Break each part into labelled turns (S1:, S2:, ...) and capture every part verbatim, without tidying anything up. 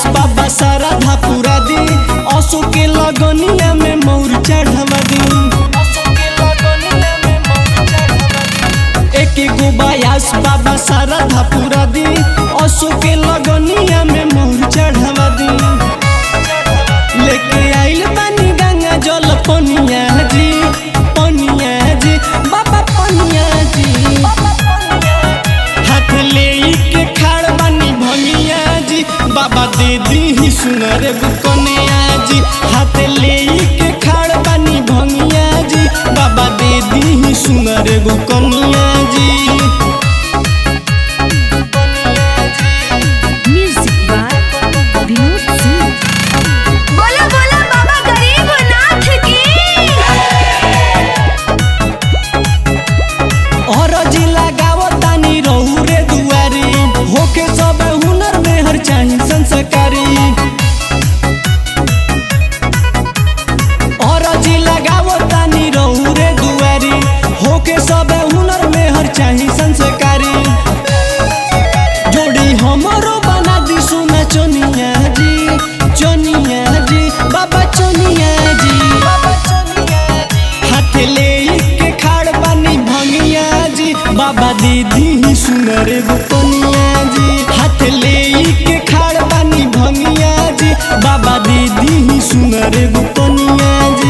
S1: बाबा सारा धापुरा दी असो के लगनिया में मोर चढ़वा दी एक गो बायास बाबा सारा धापुरा दी असो के लगनिया में मोर चढ़वा दी लेके आइल बानी गंगा जल पनिया जी पनिया जी बाबा पनिया जी हाथ ले के खाड़ बानी भनिया जी बाबा दे दी सुनर कनिया जी हाथ ले के खाड़ बानी भनिया जी बाबा दे दी सुनर कनिया जी संस्कारी जोड़ी हमरो बना दी सोना चनिया जी चनिया जी बाबा चनिया जी हाथ ले के खाड़ बानी भंगिया जी बाबा दीदी सुनर कनिया जी हाथ ले के खाड़ बानी भंगिया जी बाबा दीदी सुनर कनिया जी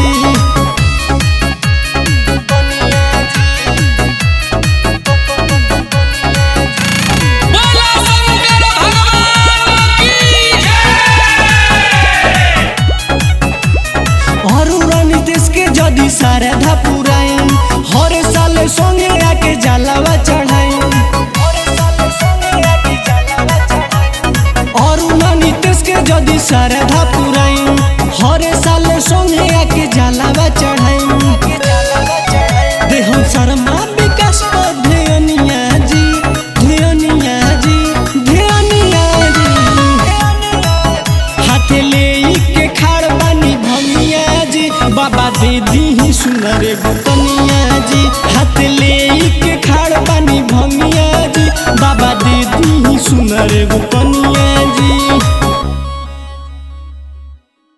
S1: जदी सारा धापुराइन हर साल संगे आके जलावा चढ़ाइन और नीतीश के जदी सारा धापुराइन हर साल संगे आके जलावा चढ़ाइन दे हम शर्मा विकास पर ध्यानिया जी ध्यानिया जी ध्यानिया जी हाथ ले के खाड़ बानी भंगिया जी बाबा दीदी सुनर कनिया जी हाथ